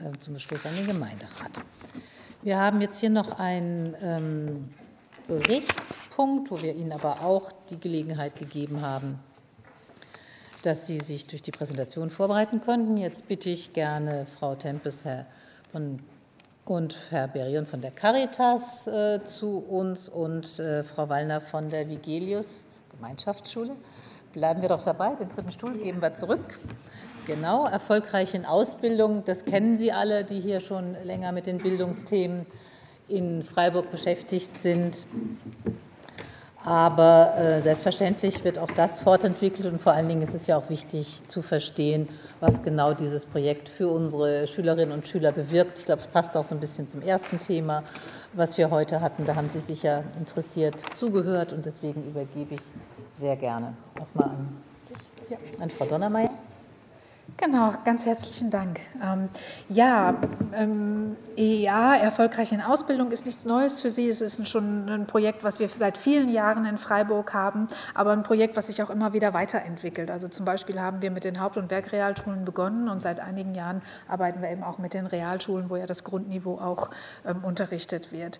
zum Beschluss an den Gemeinderat. Wir haben jetzt hier noch einen Berichtspunkt, wo wir Ihnen aber auch die Gelegenheit gegeben haben, dass Sie sich durch die Präsentation vorbereiten könnten. Jetzt bitte ich gerne Frau Tempes und Herr Berion von der Caritas zu uns und Frau Wallner von der Vigelius Gemeinschaftsschule. Bleiben wir doch dabei, den dritten Stuhl geben wir zurück. Genau, erfolgreich in Ausbildung, das kennen Sie alle, die hier schon länger mit den Bildungsthemen in Freiburg beschäftigt sind. Aber selbstverständlich wird auch das fortentwickelt und vor allen Dingen ist es ja auch wichtig zu verstehen, was genau dieses Projekt für unsere Schülerinnen und Schüler bewirkt. Ich glaube, es passt auch so ein bisschen zum ersten Thema, was wir heute hatten. Da haben Sie sicher interessiert zugehört und deswegen übergebe ich sehr gerne erstmal an Frau Donnermeier. Genau, ganz herzlichen Dank. EEA, erfolgreich in Ausbildung, ist nichts Neues für Sie. Es ist schon ein Projekt, was wir seit vielen Jahren in Freiburg haben, aber ein Projekt, was sich auch immer wieder weiterentwickelt. Also zum Beispiel haben wir mit den Haupt- und Werkrealschulen begonnen und seit einigen Jahren arbeiten wir eben auch mit den Realschulen, wo ja das Grundniveau auch unterrichtet wird.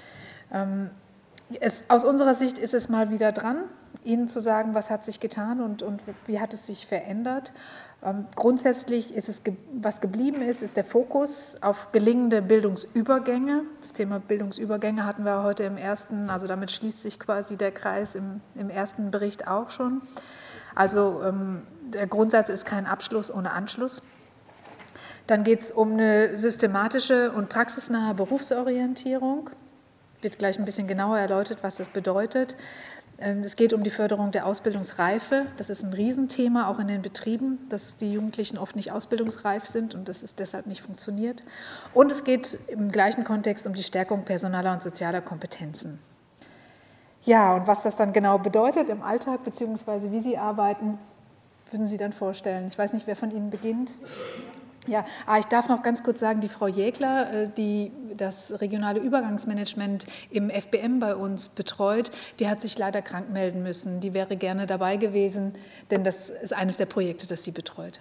Aus unserer Sicht ist es mal wieder dran, Ihnen zu sagen, was hat sich getan und wie hat es sich verändert. Grundsätzlich ist es, was geblieben ist der Fokus auf gelingende Bildungsübergänge. Das Thema Bildungsübergänge hatten wir heute im ersten, also damit schließt sich quasi der Kreis im ersten Bericht auch schon. Also der Grundsatz ist kein Abschluss ohne Anschluss. Dann geht es um eine systematische und praxisnahe Berufsorientierung. Wird gleich ein bisschen genauer erläutert, was das bedeutet. Es geht um die Förderung der Ausbildungsreife. Das ist ein Riesenthema, auch in den Betrieben, dass die Jugendlichen oft nicht ausbildungsreif sind und dass es deshalb nicht funktioniert. Und es geht im gleichen Kontext um die Stärkung personaler und sozialer Kompetenzen. Ja, und was das dann genau bedeutet im Alltag, beziehungsweise wie Sie arbeiten, würden Sie dann vorstellen. Ich weiß nicht, wer von Ihnen beginnt. Ja, ich darf noch ganz kurz sagen, die Frau Jägler, die das regionale Übergangsmanagement im FBM bei uns betreut, die hat sich leider krank melden müssen. Die wäre gerne dabei gewesen, denn das ist eines der Projekte, das sie betreut.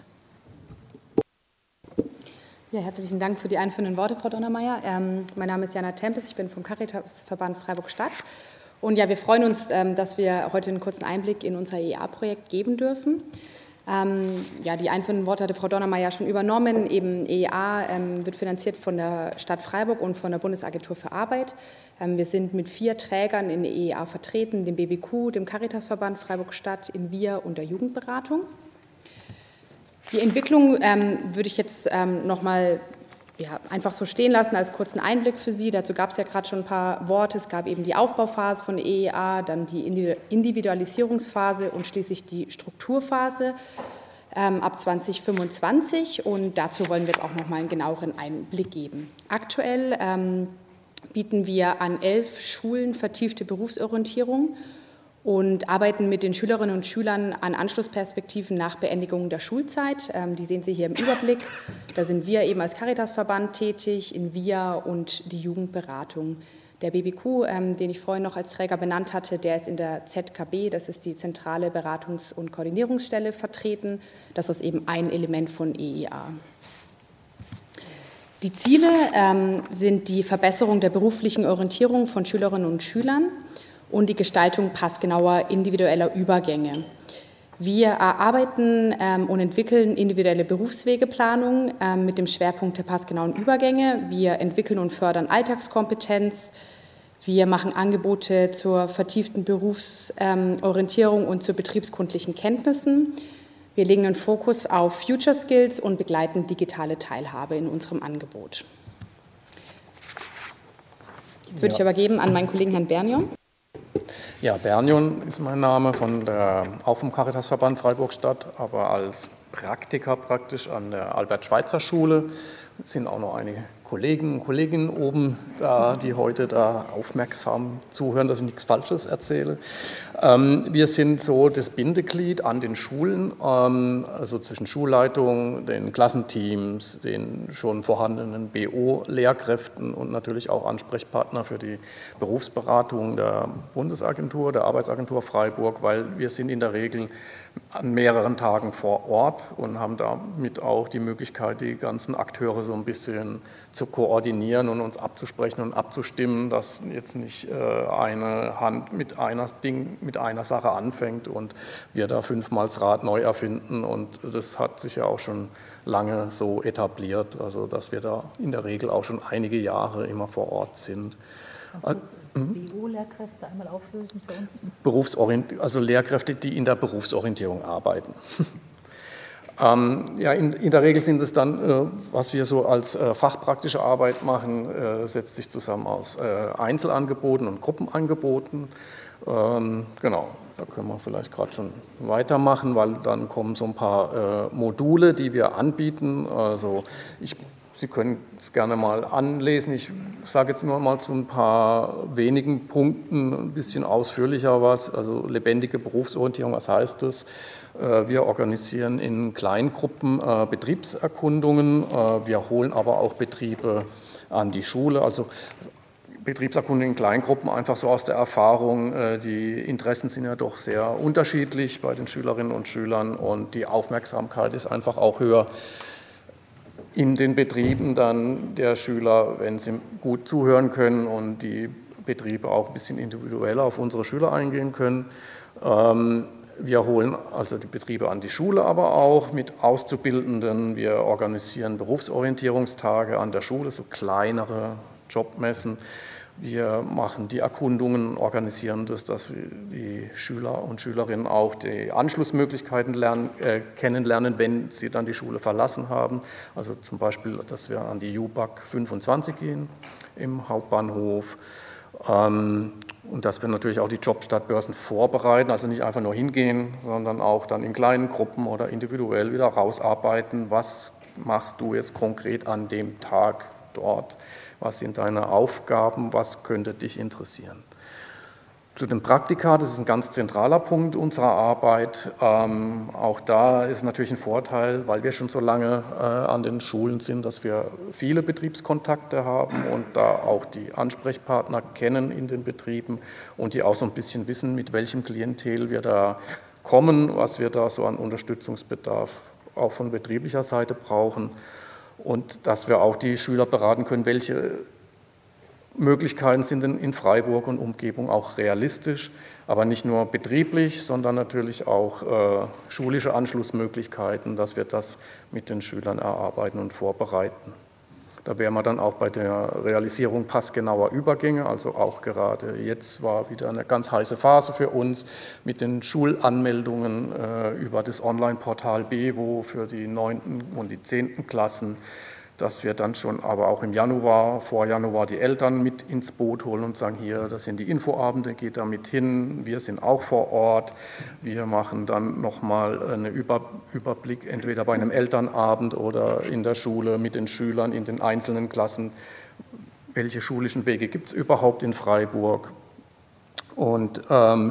Ja, herzlichen Dank für die einführenden Worte, Frau Donnermeier. Mein Name ist Jana Tempes, ich bin vom Caritasverband Freiburg-Stadt. Und ja, wir freuen uns, dass wir heute einen kurzen Einblick in unser EEA-Projekt geben dürfen. Die einführenden Worte hatte Frau Donnermeier schon übernommen. Eben EEA wird finanziert von der Stadt Freiburg und von der Bundesagentur für Arbeit. Wir sind mit 4 Trägern in der EEA vertreten, dem BBQ, dem Caritasverband Freiburg-Stadt, INVIA und der Jugendberatung. Die Entwicklung würde ich jetzt nochmal einfach so stehen lassen als kurzen Einblick für Sie. Dazu gab es ja gerade schon ein paar Worte. Es gab eben die Aufbauphase von der EEA, dann die Individualisierungsphase und schließlich die Strukturphase ab 2025. Und dazu wollen wir jetzt auch nochmal einen genaueren Einblick geben. Aktuell bieten wir an 11 Schulen vertiefte Berufsorientierung und arbeiten mit den Schülerinnen und Schülern an Anschlussperspektiven nach Beendigung der Schulzeit. Die sehen Sie hier im Überblick. Da sind wir eben als Caritasverband tätig, INVIA und die Jugendberatung. Der BBQ, den ich vorhin noch als Träger benannt hatte, der ist in der ZKB, das ist die Zentrale Beratungs- und Koordinierungsstelle, vertreten. Das ist eben ein Element von EEA. Die Ziele sind die Verbesserung der beruflichen Orientierung von Schülerinnen und Schülern und die Gestaltung passgenauer individueller Übergänge. Wir erarbeiten und entwickeln individuelle Berufswegeplanung mit dem Schwerpunkt der passgenauen Übergänge. Wir entwickeln und fördern Alltagskompetenz. Wir machen Angebote zur vertieften Berufsorientierung und zu betriebskundlichen Kenntnissen. Wir legen einen Fokus auf Future Skills und begleiten digitale Teilhabe in unserem Angebot. Jetzt würde ich übergeben an meinen Kollegen Herrn Berion. Ja, Berion ist mein Name, auch vom Caritasverband Freiburg-Stadt, aber als Praktiker praktisch an der Albert-Schweitzer-Schule. Es sind auch noch einige Kollegen und Kolleginnen oben, die heute da aufmerksam zuhören, dass ich nichts Falsches erzähle. Wir sind so das Bindeglied an den Schulen, also zwischen Schulleitung, den Klassenteams, den schon vorhandenen BO-Lehrkräften und natürlich auch Ansprechpartner für die Berufsberatung der Bundesagentur, der Arbeitsagentur Freiburg, weil wir sind in der Regel an mehreren Tagen vor Ort und haben damit auch die Möglichkeit, die ganzen Akteure so ein bisschen zu koordinieren und uns abzusprechen und abzustimmen, dass jetzt nicht eine Hand mit einer Sache anfängt und wir da fünfmal das Rad neu erfinden. Und das hat sich ja auch schon lange so etabliert, also dass wir da in der Regel auch schon einige Jahre immer vor Ort sind. BO-Lehrkräfte einmal auflösen für uns? Also Lehrkräfte, die in der Berufsorientierung arbeiten. Ja, in der Regel sind es dann, was wir so als fachpraktische Arbeit machen, setzt sich zusammen aus Einzelangeboten und Gruppenangeboten. Genau, da können wir vielleicht gerade schon weitermachen, weil dann kommen so ein paar Module, die wir anbieten. Also Sie können es gerne mal anlesen. Ich sage jetzt nur mal zu ein paar wenigen Punkten ein bisschen ausführlicher was. Also lebendige Berufsorientierung, was heißt das? Wir organisieren in Kleingruppen Betriebserkundungen. Wir holen aber auch Betriebe an die Schule. Also Betriebserkundungen in Kleingruppen einfach so aus der Erfahrung. Die Interessen sind ja doch sehr unterschiedlich bei den Schülerinnen und Schülern und die Aufmerksamkeit ist einfach auch höher in den Betrieben dann der Schüler, wenn sie gut zuhören können und die Betriebe auch ein bisschen individueller auf unsere Schüler eingehen können. Wir holen also die Betriebe an die Schule aber auch mit Auszubildenden. Wir organisieren Berufsorientierungstage an der Schule, so kleinere Jobmessen. Wir machen die Erkundungen, organisieren das, dass die Schüler und Schülerinnen auch die Anschlussmöglichkeiten kennenlernen, wenn sie dann die Schule verlassen haben. Also zum Beispiel, dass wir an die JUBAK 25 gehen im Hauptbahnhof. Und dass wir natürlich auch die Jobstartbörsen vorbereiten, also nicht einfach nur hingehen, sondern auch dann in kleinen Gruppen oder individuell wieder rausarbeiten. Was machst du jetzt konkret an dem Tag dort? Was sind deine Aufgaben? Was könnte dich interessieren? Zu den Praktika, das ist ein ganz zentraler Punkt unserer Arbeit. Auch da ist natürlich ein Vorteil, weil wir schon so lange an den Schulen sind, dass wir viele Betriebskontakte haben und da auch die Ansprechpartner kennen in den Betrieben und die auch so ein bisschen wissen, mit welchem Klientel wir da kommen, was wir da so an Unterstützungsbedarf auch von betrieblicher Seite brauchen. Und dass wir auch die Schüler beraten können, welche Möglichkeiten sind denn in Freiburg und Umgebung auch realistisch, aber nicht nur betrieblich, sondern natürlich auch schulische Anschlussmöglichkeiten, dass wir das mit den Schülern erarbeiten und vorbereiten. Da wären wir dann auch bei der Realisierung passgenauer Übergänge, also auch gerade jetzt war wieder eine ganz heiße Phase für uns mit den Schulanmeldungen über das Online-Portal BEWO für die 9. und die 10. Klassen, dass wir dann schon aber auch im Januar, vor Januar die Eltern mit ins Boot holen und sagen, hier, das sind die Infoabende, geht da mit hin, wir sind auch vor Ort, wir machen dann nochmal einen Überblick, entweder bei einem Elternabend oder in der Schule mit den Schülern in den einzelnen Klassen, welche schulischen Wege gibt es überhaupt in Freiburg und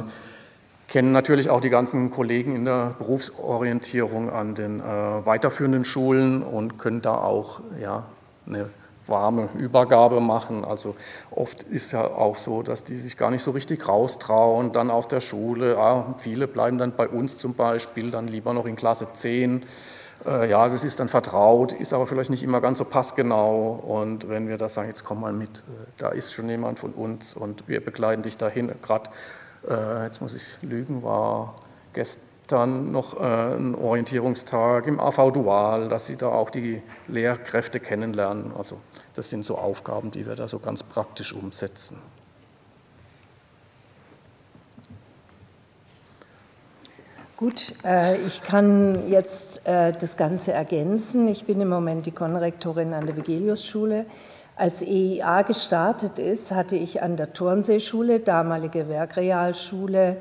kennen natürlich auch die ganzen Kollegen in der Berufsorientierung an den weiterführenden Schulen und können da auch eine warme Übergabe machen. Also oft ist ja auch so, dass die sich gar nicht so richtig raustrauen, dann auf der Schule. Viele bleiben dann bei uns zum Beispiel, dann lieber noch in Klasse 10. Ja, das ist dann vertraut, ist aber vielleicht nicht immer ganz so passgenau. Und wenn wir da sagen, jetzt komm mal mit, da ist schon jemand von uns und wir begleiten dich dahin, gerade jetzt muss ich lügen, war gestern noch ein Orientierungstag im AV Dual, dass Sie da auch die Lehrkräfte kennenlernen. Also das sind so Aufgaben, die wir da so ganz praktisch umsetzen. Gut, ich kann jetzt das Ganze ergänzen. Ich bin im Moment die Konrektorin an der Vigelius-Schule. Als EIA gestartet ist, hatte ich an der Turnseeschule, damalige Werkrealschule,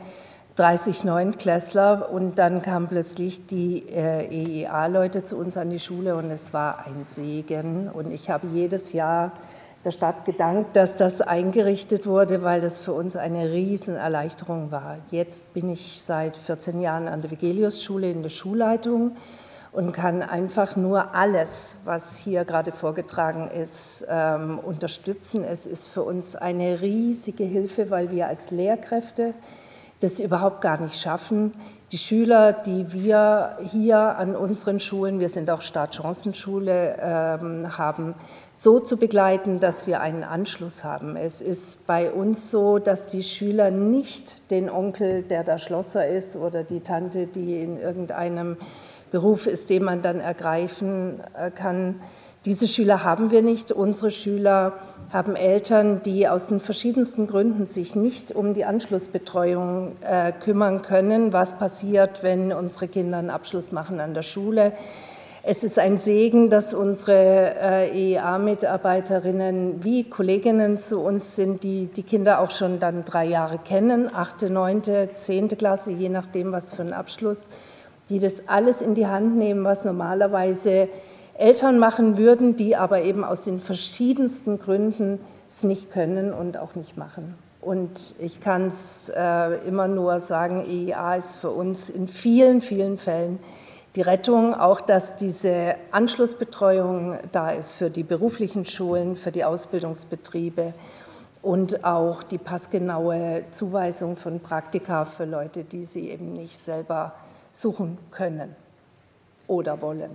30 Neunklässler und dann kamen plötzlich die EEA-Leute zu uns an die Schule und es war ein Segen. Und ich habe jedes Jahr der Stadt gedankt, dass das eingerichtet wurde, weil das für uns eine Riesenerleichterung war. Jetzt bin ich seit 14 Jahren an der Vegelius-Schule in der Schulleitung und kann einfach nur alles, was hier gerade vorgetragen ist, unterstützen. Es ist für uns eine riesige Hilfe, weil wir als Lehrkräfte das überhaupt gar nicht schaffen. Die Schüler, die wir hier an unseren Schulen, wir sind auch Startchancenschule, haben, so zu begleiten, dass wir einen Anschluss haben. Es ist bei uns so, dass die Schüler nicht den Onkel, der da Schlosser ist, oder die Tante, die in irgendeinem Beruf ist, den man dann ergreifen kann. Diese Schüler haben wir nicht. Unsere Schüler haben Eltern, die aus den verschiedensten Gründen sich nicht um die Anschlussbetreuung kümmern können. Was passiert, wenn unsere Kinder einen Abschluss machen an der Schule? Es ist ein Segen, dass unsere EEA-Mitarbeiterinnen wie Kolleginnen zu uns sind, die die Kinder auch schon dann 3 Jahre kennen, 8., 9., 10. Klasse, je nachdem, was für einen Abschluss, die das alles in die Hand nehmen, was normalerweise Eltern machen würden, die aber eben aus den verschiedensten Gründen es nicht können und auch nicht machen. Und ich kann es immer nur sagen, EEA ist für uns in vielen, vielen Fällen die Rettung, auch dass diese Anschlussbetreuung da ist für die beruflichen Schulen, für die Ausbildungsbetriebe und auch die passgenaue Zuweisung von Praktika für Leute, die sie eben nicht selber suchen können oder wollen.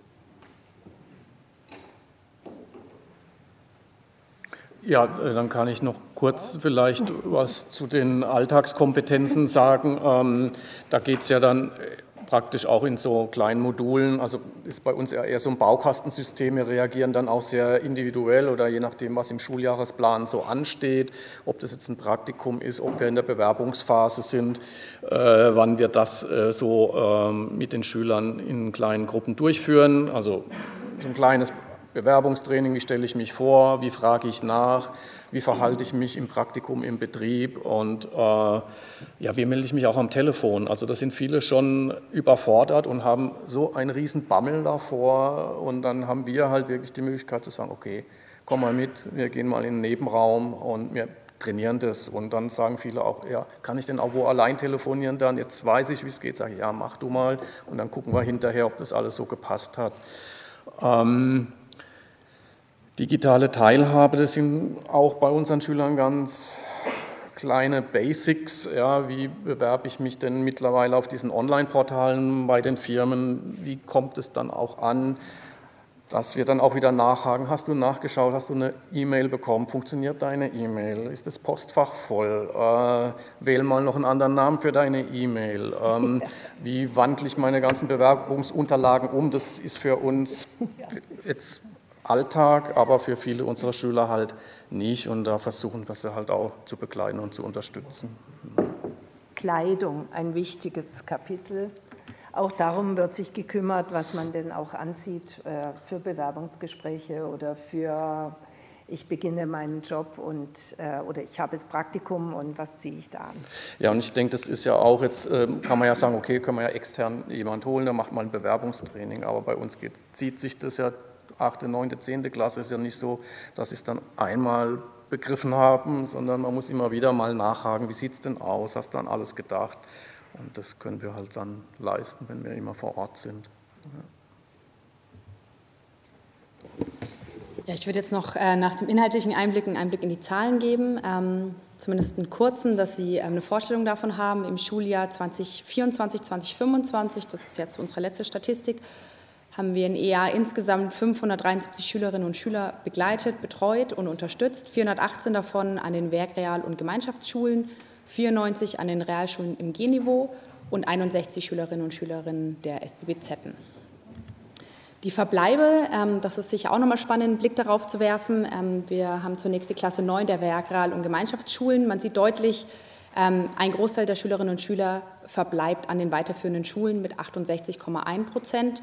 Ja, dann kann ich noch kurz vielleicht was zu den Alltagskompetenzen sagen. Da geht es ja dann praktisch auch in so kleinen Modulen, also ist bei uns eher so ein Baukastensystem, wir reagieren dann auch sehr individuell oder je nachdem, was im Schuljahresplan so ansteht, ob das jetzt ein Praktikum ist, ob wir in der Bewerbungsphase sind, wann wir das so mit den Schülern in kleinen Gruppen durchführen, also so ein kleines Bewerbungstraining, wie stelle ich mich vor, wie frage ich nach, wie verhalte ich mich im Praktikum, im Betrieb und ja, wie melde ich mich auch am Telefon. Also da sind viele schon überfordert und haben so einen riesen Bammel davor und dann haben wir halt wirklich die Möglichkeit zu sagen, okay, komm mal mit, wir gehen mal in den Nebenraum und wir trainieren das und dann sagen viele auch, ja, kann ich denn auch wo allein telefonieren dann, jetzt weiß ich, wie es geht, sage ich, ja, mach du mal und dann gucken wir hinterher, ob das alles so gepasst hat. Digitale Teilhabe, das sind auch bei unseren Schülern ganz kleine Basics. Ja, wie bewerbe ich mich denn mittlerweile auf diesen Online-Portalen bei den Firmen? Wie kommt es dann auch an, dass wir dann auch wieder nachhaken? Hast du nachgeschaut? Hast du eine E-Mail bekommen? Funktioniert deine E-Mail? Ist das Postfach voll? Wähl mal noch einen anderen Namen für deine E-Mail. Wie wandle ich meine ganzen Bewerbungsunterlagen um? Das ist für uns jetzt Alltag, aber für viele unserer Schüler halt nicht und da versuchen wir sie halt auch zu begleiten und zu unterstützen. Kleidung, ein wichtiges Kapitel. Auch darum wird sich gekümmert, was man denn auch anzieht für Bewerbungsgespräche oder für ich beginne meinen Job und oder ich habe das Praktikum und was ziehe ich da an? Ja, und ich denke, das ist ja auch jetzt, kann man ja sagen, okay, können wir ja extern jemand holen, der macht mal ein Bewerbungstraining, aber bei uns zieht sich das ja 8., 9., 10. Klasse ist ja nicht so, dass sie es dann einmal begriffen haben, sondern man muss immer wieder mal nachhaken, wie sieht es denn aus, hast du an alles gedacht? Und das können wir halt dann leisten, wenn wir immer vor Ort sind. Ja, ich würde jetzt noch nach dem inhaltlichen Einblick einen Einblick in die Zahlen geben, zumindest einen kurzen, dass Sie eine Vorstellung davon haben. Im Schuljahr 2024, 2025, das ist jetzt unsere letzte Statistik, haben wir in EA insgesamt 573 Schülerinnen und Schüler begleitet, betreut und unterstützt, 418 davon an den Werk-, Real- und Gemeinschaftsschulen, 94 an den Realschulen im G-Niveau und 61 Schülerinnen und Schüler der SBBZ. Die Verbleibe, das ist sicher auch nochmal spannend, einen Blick darauf zu werfen. Wir haben zunächst die Klasse 9 der Werk-, Real- und Gemeinschaftsschulen. Man sieht deutlich, ein Großteil der Schülerinnen und Schüler verbleibt an den weiterführenden Schulen mit 68,1%.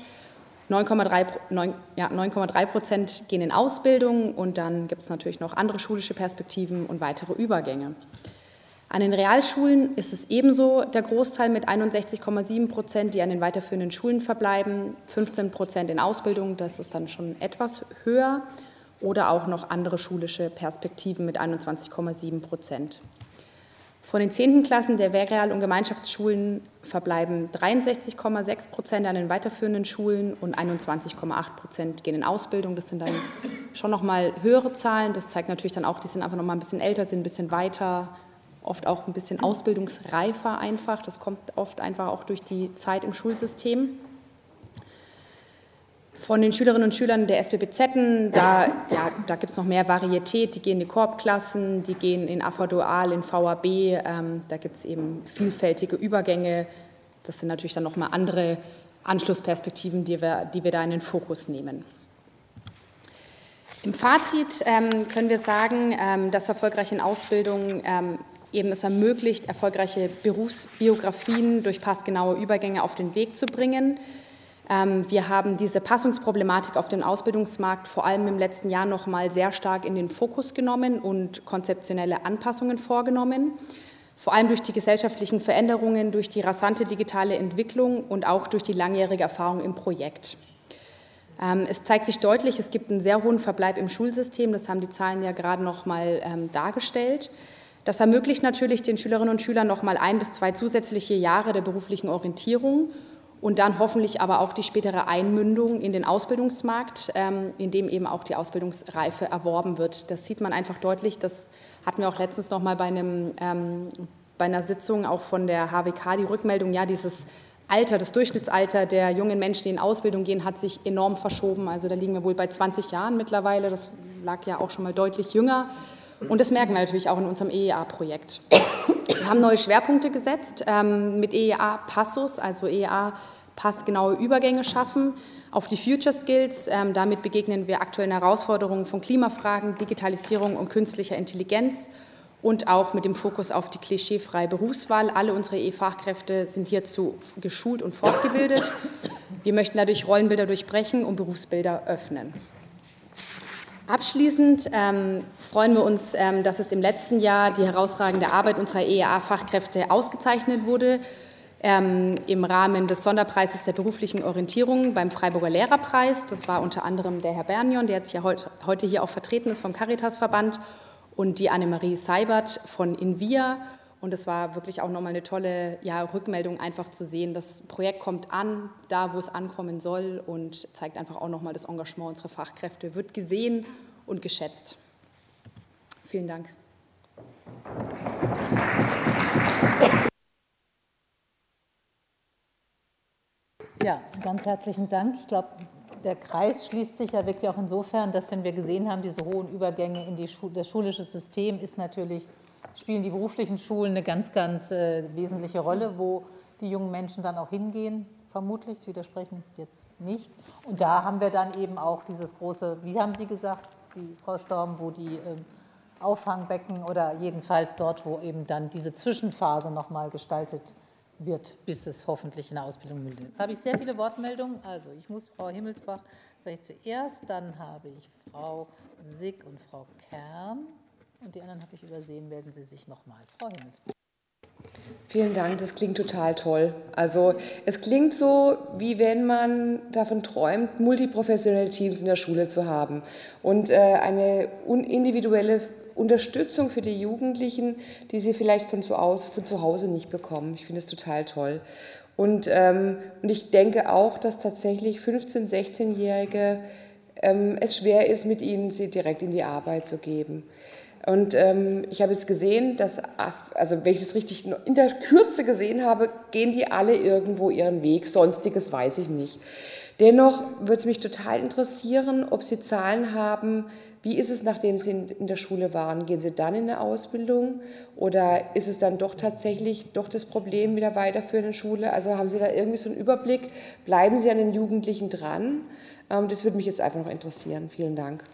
9,3% gehen in Ausbildung und dann gibt es natürlich noch andere schulische Perspektiven und weitere Übergänge. An den Realschulen ist es ebenso der Großteil mit 61,7%, die an den weiterführenden Schulen verbleiben, 15% in Ausbildung, das ist dann schon etwas höher, oder auch noch andere schulische Perspektiven mit 21,7%. Von den 10. Klassen der Wehrreal- und Gemeinschaftsschulen verbleiben 63,6% an den weiterführenden Schulen und 21,8% gehen in Ausbildung. Das sind dann schon nochmal höhere Zahlen. Das zeigt natürlich dann auch, die sind einfach nochmal ein bisschen älter, sind ein bisschen weiter, oft auch ein bisschen ausbildungsreifer einfach. Das kommt oft einfach auch durch die Zeit im Schulsystem. Von den Schülerinnen und Schülern der SBBZ, da gibt es noch mehr Varietät. Die gehen in die Korbklassen, die gehen in AV Dual, in VAB. Da gibt es eben vielfältige Übergänge. Das sind natürlich dann nochmal andere Anschlussperspektiven, die wir da in den Fokus nehmen. Im Fazit können wir sagen, dass erfolgreich in Ausbildung eben es ermöglicht, erfolgreiche Berufsbiografien durch passgenaue Übergänge auf den Weg zu bringen. Wir haben diese Passungsproblematik auf dem Ausbildungsmarkt vor allem im letzten Jahr noch mal sehr stark in den Fokus genommen und konzeptionelle Anpassungen vorgenommen. Vor allem durch die gesellschaftlichen Veränderungen, durch die rasante digitale Entwicklung und auch durch die langjährige Erfahrung im Projekt. Es zeigt sich deutlich, es gibt einen sehr hohen Verbleib im Schulsystem, das haben die Zahlen ja gerade noch mal dargestellt. Das ermöglicht natürlich den Schülerinnen und Schülern noch mal 1 bis 2 zusätzliche Jahre der beruflichen Orientierung und dann hoffentlich aber auch die spätere Einmündung in den Ausbildungsmarkt, in dem eben auch die Ausbildungsreife erworben wird. Das sieht man einfach deutlich, das hatten wir auch letztens noch mal bei einer Sitzung auch von der HWK, die Rückmeldung, ja, dieses Alter, das Durchschnittsalter der jungen Menschen, die in Ausbildung gehen, hat sich enorm verschoben. Also da liegen wir wohl bei 20 Jahren mittlerweile, das lag ja auch schon mal deutlich jünger. Und das merken wir natürlich auch in unserem EEA-Projekt. Wir haben neue Schwerpunkte gesetzt mit EEA-Passus, also EEA-passgenaue Übergänge schaffen auf die Future Skills. Damit begegnen wir aktuellen Herausforderungen von Klimafragen, Digitalisierung und künstlicher Intelligenz und auch mit dem Fokus auf die klischeefreie Berufswahl. Alle unsere EE-Fachkräfte sind hierzu geschult und fortgebildet. Wir möchten dadurch Rollenbilder durchbrechen und Berufsbilder öffnen. Abschließend freuen wir uns, dass es im letzten Jahr die herausragende Arbeit unserer EEA-Fachkräfte ausgezeichnet wurde, im Rahmen des Sonderpreises der beruflichen Orientierung beim Freiburger Lehrerpreis. Das war unter anderem der Herr Bernion, der jetzt ja heute hier auch vertreten ist vom Caritas-Verband, und die Annemarie Seibert von Invia. Und es war wirklich auch nochmal eine tolle Rückmeldung, einfach zu sehen, das Projekt kommt an, da wo es ankommen soll, und zeigt einfach auch nochmal das Engagement unserer Fachkräfte, wird gesehen und geschätzt. Vielen Dank. Ja, ganz herzlichen Dank. Ich glaube, der Kreis schließt sich ja wirklich auch insofern, dass, wenn wir gesehen haben, diese hohen Übergänge in das schulische System spielen die beruflichen Schulen eine ganz, ganz wesentliche Rolle, wo die jungen Menschen dann auch hingehen, vermutlich, Sie widersprechen jetzt nicht. Und da haben wir dann eben auch dieses große, wie haben Sie gesagt, die Frau Storm, wo die Auffangbecken oder jedenfalls dort, wo eben dann diese Zwischenphase nochmal gestaltet wird, bis es hoffentlich in der Ausbildung mündet. Jetzt habe ich sehr viele Wortmeldungen. Also ich muss Frau Himmelsbach, sage ich zuerst, dann habe ich Frau Sick und Frau Kern. Und die anderen habe ich übersehen, melden Sie sich nochmal. Frau Himmelsbach. Vielen Dank, das klingt total toll. Also es klingt so, wie wenn man davon träumt, multiprofessionelle Teams in der Schule zu haben und eine individuelle Unterstützung für die Jugendlichen, die sie vielleicht von zu Hause nicht bekommen. Ich finde es total toll. Und ich denke auch, dass tatsächlich 15-, 16-Jährige es schwer ist, mit ihnen sie direkt in die Arbeit zu geben. Und ich habe jetzt gesehen, dass, also wenn ich das richtig in der Kürze gesehen habe, gehen die alle irgendwo ihren Weg. Sonstiges weiß ich nicht. Dennoch würde es mich total interessieren, ob Sie Zahlen haben. Wie ist es, nachdem Sie in der Schule waren? Gehen Sie dann in eine Ausbildung oder ist es dann doch tatsächlich das Problem mit der weiterführenden Schule? Also haben Sie da irgendwie so einen Überblick? Bleiben Sie an den Jugendlichen dran? Das würde mich jetzt einfach noch interessieren. Vielen Dank.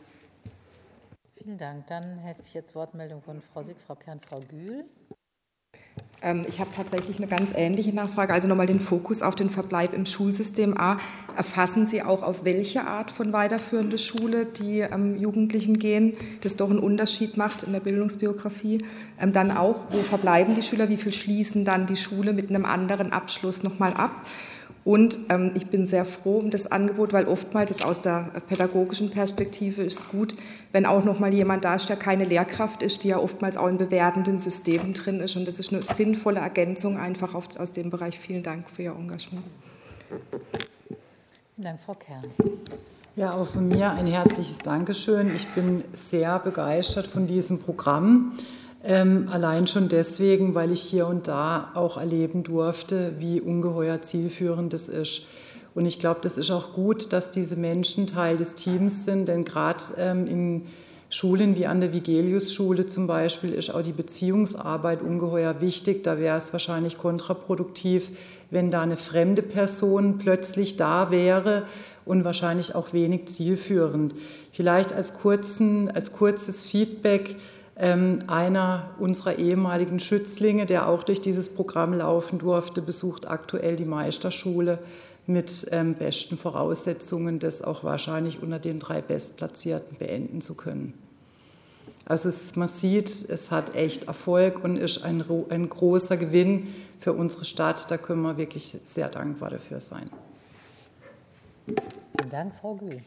Vielen Dank. Dann hätte ich jetzt Wortmeldung von Frau Sick, Frau Kern, Frau Gühl. Ich habe tatsächlich eine ganz ähnliche Nachfrage, also nochmal den Fokus auf den Verbleib im Schulsystem. Erfassen Sie auch, auf welche Art von weiterführende Schule die Jugendlichen gehen, das doch einen Unterschied macht in der Bildungsbiografie? Dann auch, wo verbleiben die Schüler, wie viel schließen dann die Schule mit einem anderen Abschluss nochmal ab? Und ich bin sehr froh um das Angebot, weil oftmals jetzt aus der pädagogischen Perspektive ist es gut, wenn auch noch mal jemand da ist, der keine Lehrkraft ist, die ja oftmals auch in bewertenden Systemen drin ist. Und das ist eine sinnvolle Ergänzung einfach aus dem Bereich. Vielen Dank für Ihr Engagement. Vielen Dank, Frau Kern. Ja, auch von mir ein herzliches Dankeschön. Ich bin sehr begeistert von diesem Programm. Allein schon deswegen, weil ich hier und da auch erleben durfte, wie ungeheuer zielführend das ist. Und ich glaube, das ist auch gut, dass diese Menschen Teil des Teams sind, denn gerade in Schulen wie an der Vigelius-Schule zum Beispiel ist auch die Beziehungsarbeit ungeheuer wichtig. Da wäre es wahrscheinlich kontraproduktiv, wenn da eine fremde Person plötzlich da wäre und wahrscheinlich auch wenig zielführend. Vielleicht als kurzes Feedback: Einer unserer ehemaligen Schützlinge, der auch durch dieses Programm laufen durfte, besucht aktuell die Meisterschule mit besten Voraussetzungen, das auch wahrscheinlich unter den 3 Bestplatzierten beenden zu können. Also man sieht, es hat echt Erfolg und ist ein großer Gewinn für unsere Stadt. Da können wir wirklich sehr dankbar dafür sein. Vielen Dank, Frau Gühl.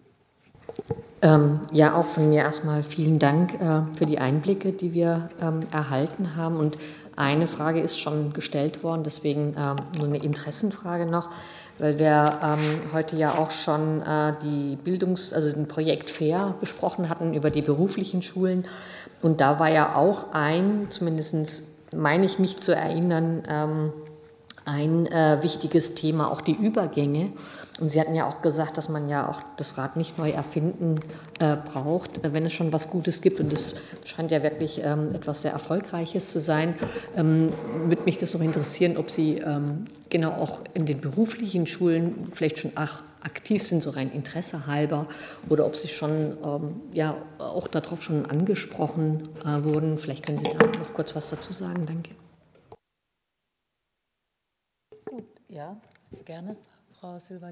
Ja, auch von mir erstmal vielen Dank für die Einblicke, die wir erhalten haben. Und eine Frage ist schon gestellt worden, deswegen nur eine Interessenfrage noch, weil wir heute ja auch schon den Projekt FAIR besprochen hatten über die beruflichen Schulen. Und da war ja auch zumindest meine ich mich zu erinnern, ein wichtiges Thema, auch die Übergänge. Und Sie hatten ja auch gesagt, dass man ja auch das Rad nicht neu erfinden braucht, wenn es schon was Gutes gibt. Und das scheint ja wirklich etwas sehr Erfolgreiches zu sein. Würde mich das noch interessieren, ob Sie genau auch in den beruflichen Schulen vielleicht schon aktiv sind, so rein Interesse halber, oder ob Sie schon auch darauf schon angesprochen wurden. Vielleicht können Sie da noch kurz was dazu sagen. Danke. Gut, ja, gerne, Frau Silber.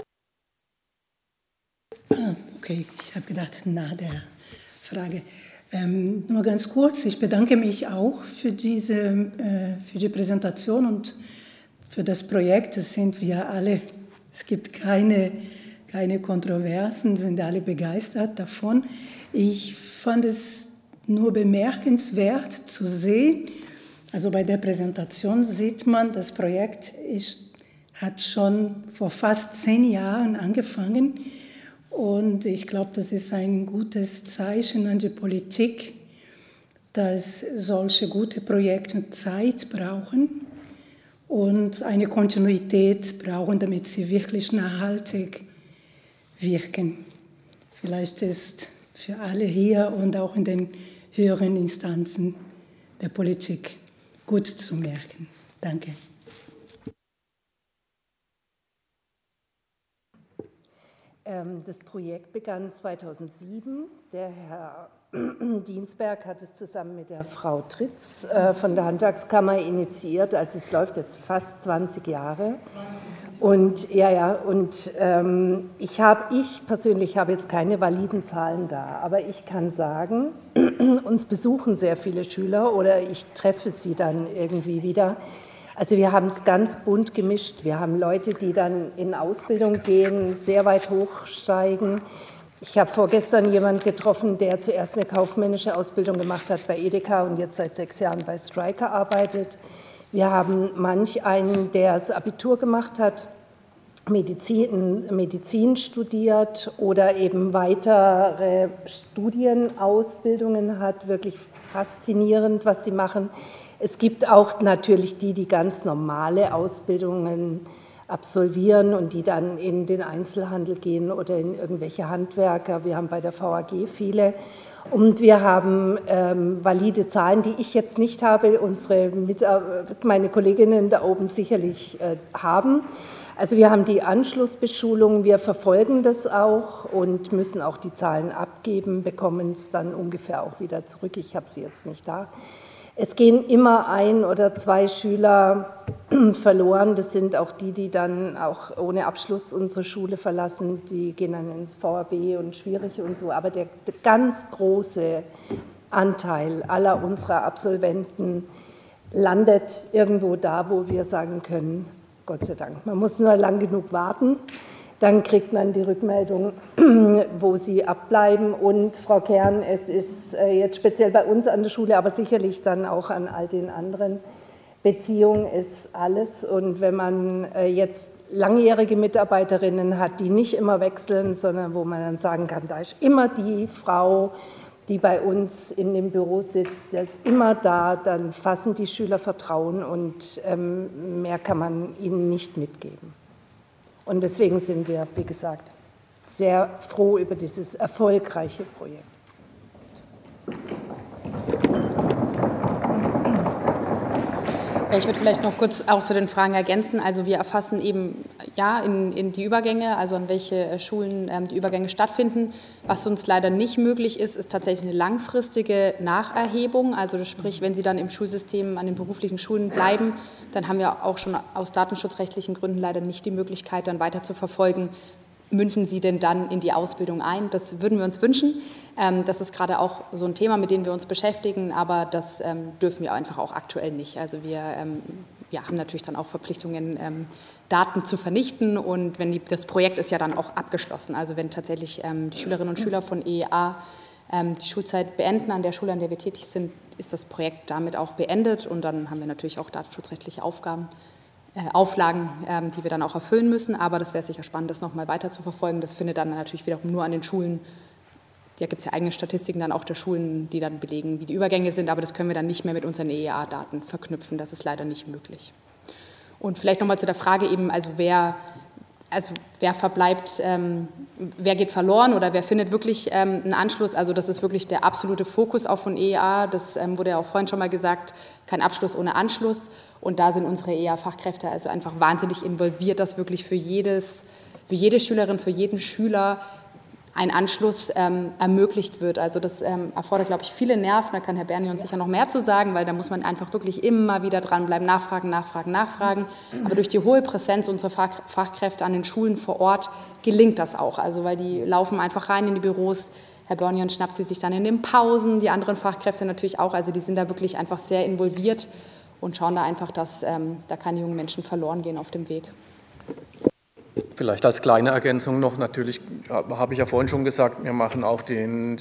Okay, ich habe gedacht, nach der Frage. Nur ganz kurz, ich bedanke mich auch für die Präsentation und für das Projekt. Das sind wir alle, es gibt keine Kontroversen, sind alle begeistert davon. Ich fand es nur bemerkenswert zu sehen, also bei der Präsentation sieht man, das Projekt hat schon vor fast 10 Jahren angefangen. Und ich glaube, das ist ein gutes Zeichen an die Politik, dass solche gute Projekte Zeit brauchen und eine Kontinuität brauchen, damit sie wirklich nachhaltig wirken. Vielleicht ist für alle hier und auch in den höheren Instanzen der Politik gut zu merken. Danke. Das Projekt begann 2007. Der Herr Diensberg hat es zusammen mit der Frau Tritz von der Handwerkskammer initiiert. Also es läuft jetzt fast 20 Jahre. Und ich persönlich habe jetzt keine validen Zahlen da, aber ich kann sagen, uns besuchen sehr viele Schüler oder ich treffe sie dann irgendwie wieder. Also wir haben es ganz bunt gemischt. Wir haben Leute, die dann in Ausbildung gehen, sehr weit hochsteigen. Ich habe vorgestern jemanden getroffen, der zuerst eine kaufmännische Ausbildung gemacht hat bei Edeka und jetzt seit 6 Jahren bei Stryker arbeitet. Wir haben manch einen, der das Abitur gemacht hat, Medizin studiert oder eben weitere Studienausbildungen hat. Wirklich faszinierend, was sie machen. Es gibt auch natürlich die ganz normale Ausbildungen absolvieren und die dann in den Einzelhandel gehen oder in irgendwelche Handwerker. Wir haben bei der VAG viele. Und wir haben valide Zahlen, die ich jetzt nicht habe, meine Kolleginnen da oben sicherlich haben. Also wir haben die Anschlussbeschulung, wir verfolgen das auch und müssen auch die Zahlen abgeben, bekommen es dann ungefähr auch wieder zurück. Ich habe sie jetzt nicht da. Es gehen immer 1 oder 2 Schüler verloren. Das sind auch die, die dann auch ohne Abschluss unsere Schule verlassen. Die gehen dann ins VAB und schwierig und so. Aber der ganz große Anteil aller unserer Absolventen landet irgendwo da, wo wir sagen können, Gott sei Dank. Man muss nur lang genug warten. Dann kriegt man die Rückmeldung, wo sie abbleiben. Und Frau Kern, es ist jetzt speziell bei uns an der Schule, aber sicherlich dann auch an all den anderen, Beziehung ist alles. Und wenn man jetzt langjährige Mitarbeiterinnen hat, die nicht immer wechseln, sondern wo man dann sagen kann, da ist immer die Frau, die bei uns in dem Büro sitzt, der ist immer da, dann fassen die Schüler Vertrauen und mehr kann man ihnen nicht mitgeben. Und deswegen sind wir, wie gesagt, sehr froh über dieses erfolgreiche Projekt. Ich würde vielleicht noch kurz auch zu den Fragen ergänzen. Also wir erfassen eben ja in die Übergänge, also an welche Schulen die Übergänge stattfinden. Was uns leider nicht möglich ist, ist tatsächlich eine langfristige Nacherhebung. Also sprich, wenn Sie dann im Schulsystem an den beruflichen Schulen bleiben, dann haben wir auch schon aus datenschutzrechtlichen Gründen leider nicht die Möglichkeit, dann weiter zu verfolgen, münden Sie denn dann in die Ausbildung ein? Das würden wir uns wünschen. Das ist gerade auch so ein Thema, mit dem wir uns beschäftigen, aber das dürfen wir einfach auch aktuell nicht. Also wir haben natürlich dann auch Verpflichtungen, Daten zu vernichten, und das Projekt ist ja dann auch abgeschlossen. Also wenn tatsächlich die Schülerinnen und Schüler von EEA die Schulzeit beenden an der Schule, an der wir tätig sind, ist das Projekt damit auch beendet, und dann haben wir natürlich auch datenschutzrechtliche Auflagen, die wir dann auch erfüllen müssen. Aber das wäre sicher spannend, das nochmal weiter zu verfolgen. Das findet dann natürlich wiederum nur an den Schulen. Da gibt es ja eigene Statistiken dann auch der Schulen, die dann belegen, wie die Übergänge sind. Aber das können wir dann nicht mehr mit unseren EEA-Daten verknüpfen. Das ist leider nicht möglich. Und vielleicht nochmal zu der Frage eben, wer verbleibt, wer geht verloren oder wer findet wirklich einen Anschluss. Also das ist wirklich der absolute Fokus auch von EEA. Das wurde ja auch vorhin schon mal gesagt, kein Abschluss ohne Anschluss. Und da sind unsere EEA-Fachkräfte also einfach wahnsinnig involviert, dass wirklich für jede Schülerin, für jeden Schüler ein Anschluss ermöglicht wird. Also das erfordert, glaube ich, viele Nerven. Da kann Herr Bernion sicher noch mehr zu sagen, weil da muss man einfach wirklich immer wieder dranbleiben, nachfragen. Aber durch die hohe Präsenz unserer Fachkräfte an den Schulen vor Ort gelingt das auch. Also weil die laufen einfach rein in die Büros. Herr Bernion schnappt sie sich dann in den Pausen, die anderen Fachkräfte natürlich auch. Also die sind da wirklich einfach sehr involviert und schauen da einfach, dass da keine jungen Menschen verloren gehen auf dem Weg. Vielleicht als kleine Ergänzung noch, natürlich habe ich ja vorhin schon gesagt, wir machen auch den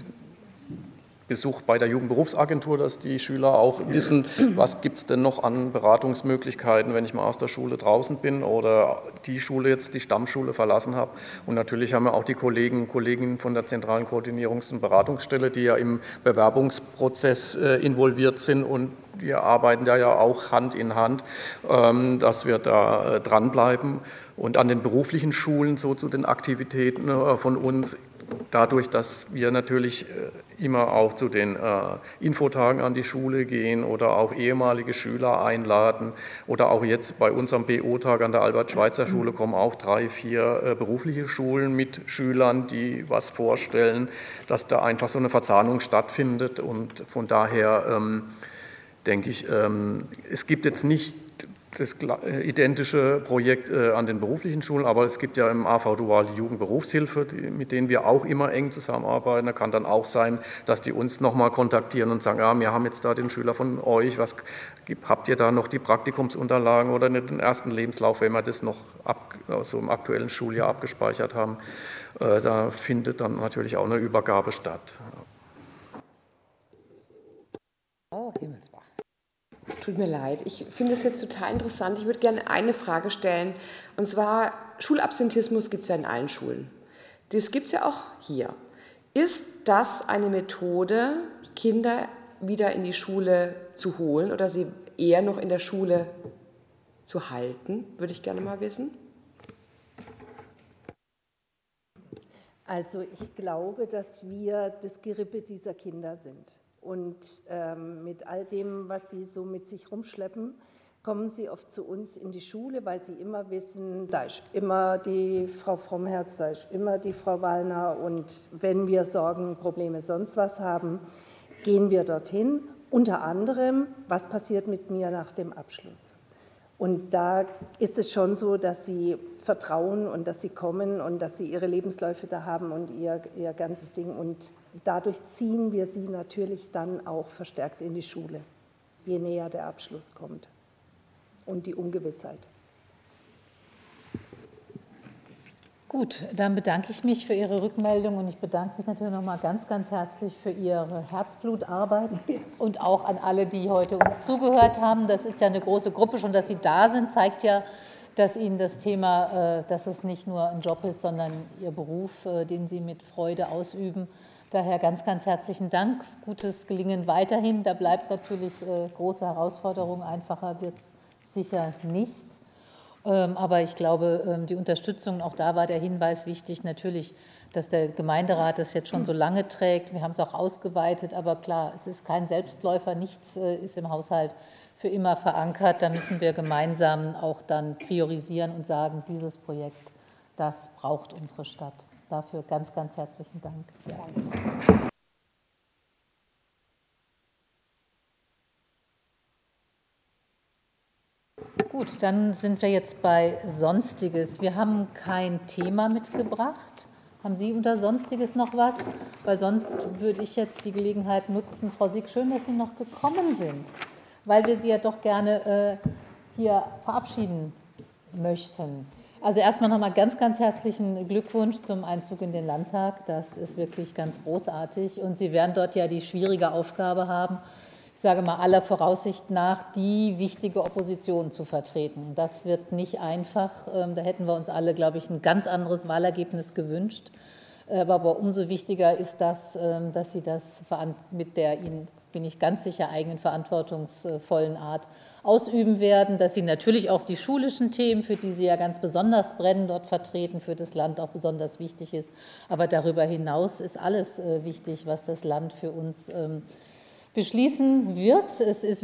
Besuch bei der Jugendberufsagentur, dass die Schüler auch wissen, was gibt es denn noch an Beratungsmöglichkeiten, wenn ich mal aus der Schule draußen bin oder die Schule jetzt, die Stammschule verlassen habe. Und natürlich haben wir auch die Kolleginnen von der Zentralen Koordinierungs- und Beratungsstelle, die ja im Bewerbungsprozess involviert sind, und wir arbeiten da ja auch Hand in Hand, dass wir da dranbleiben. Und an den beruflichen Schulen, so zu den Aktivitäten von uns, dadurch, dass wir natürlich immer auch zu den Infotagen an die Schule gehen oder auch ehemalige Schüler einladen, oder auch jetzt bei unserem BO-Tag an der Albert-Schweitzer-Schule kommen auch 3, 4 berufliche Schulen mit Schülern, die was vorstellen, dass da einfach so eine Verzahnung stattfindet. Und von daher denke ich, es gibt jetzt nicht das identische Projekt an den beruflichen Schulen, aber es gibt ja im AV Dual die Jugendberufshilfe, mit denen wir auch immer eng zusammenarbeiten. Da kann dann auch sein, dass die uns nochmal kontaktieren und sagen, ja, wir haben jetzt da den Schüler von euch, habt ihr da noch die Praktikumsunterlagen oder nicht den ersten Lebenslauf, wenn wir das noch so im aktuellen Schuljahr abgespeichert haben. Da findet dann natürlich auch eine Übergabe statt. Oh, Himmelsbach. Es tut mir leid, ich finde es jetzt total interessant. Ich würde gerne eine Frage stellen, und zwar, Schulabsentismus gibt es ja in allen Schulen. Das gibt es ja auch hier. Ist das eine Methode, Kinder wieder in die Schule zu holen oder sie eher noch in der Schule zu halten? Würde ich gerne mal wissen. Also ich glaube, dass wir das Gerippe dieser Kinder sind. Und mit all dem, was sie so mit sich rumschleppen, kommen sie oft zu uns in die Schule, weil sie immer wissen, da ist immer die Frau Frommherz, da ist immer die Frau Wallner, und wenn wir Sorgen, Probleme, sonst was haben, gehen wir dorthin unter anderem, was passiert mit mir nach dem Abschluss? Und da ist es schon so, dass sie vertrauen und dass sie kommen und dass sie ihre Lebensläufe da haben und ihr ganzes Ding. Und dadurch ziehen wir sie natürlich dann auch verstärkt in die Schule, je näher der Abschluss kommt und die Ungewissheit. Gut, dann bedanke ich mich für Ihre Rückmeldung und ich bedanke mich natürlich nochmal ganz, ganz herzlich für Ihre Herzblutarbeit und auch an alle, die heute uns zugehört haben. Das ist ja eine große Gruppe, schon dass Sie da sind, zeigt ja, dass Ihnen das Thema, dass es nicht nur ein Job ist, sondern Ihr Beruf, den Sie mit Freude ausüben. Daher ganz, ganz herzlichen Dank. Gutes Gelingen weiterhin. Da bleibt natürlich große Herausforderung, einfacher wird es sicher nicht. Aber ich glaube, die Unterstützung, auch da war der Hinweis wichtig, natürlich, dass der Gemeinderat das jetzt schon so lange trägt. Wir haben es auch ausgeweitet, aber klar, es ist kein Selbstläufer, nichts ist im Haushalt für immer verankert. Da müssen wir gemeinsam auch dann priorisieren und sagen, dieses Projekt, das braucht unsere Stadt. Dafür ganz, ganz herzlichen Dank. Ja. Gut, dann sind wir jetzt bei Sonstiges. Wir haben kein Thema mitgebracht. Haben Sie unter Sonstiges noch was? Weil sonst würde ich jetzt die Gelegenheit nutzen. Frau Sieg, schön, dass Sie noch gekommen sind, weil wir Sie ja doch gerne hier verabschieden möchten. Also erstmal nochmal ganz, ganz herzlichen Glückwunsch zum Einzug in den Landtag. Das ist wirklich ganz großartig. Und Sie werden dort ja die schwierige Aufgabe haben, ich sage mal aller Voraussicht nach, die wichtige Opposition zu vertreten. Das wird nicht einfach. Da hätten wir uns alle, glaube ich, ein ganz anderes Wahlergebnis gewünscht. Aber umso wichtiger ist das, dass Sie das mit der Ihnen, bin ich ganz sicher, eigenen verantwortungsvollen Art ausüben werden, dass Sie natürlich auch die schulischen Themen, für die Sie ja ganz besonders brennen, dort vertreten, für das Land auch besonders wichtig ist. Aber darüber hinaus ist alles wichtig, was das Land für uns beschließen wird. Es ist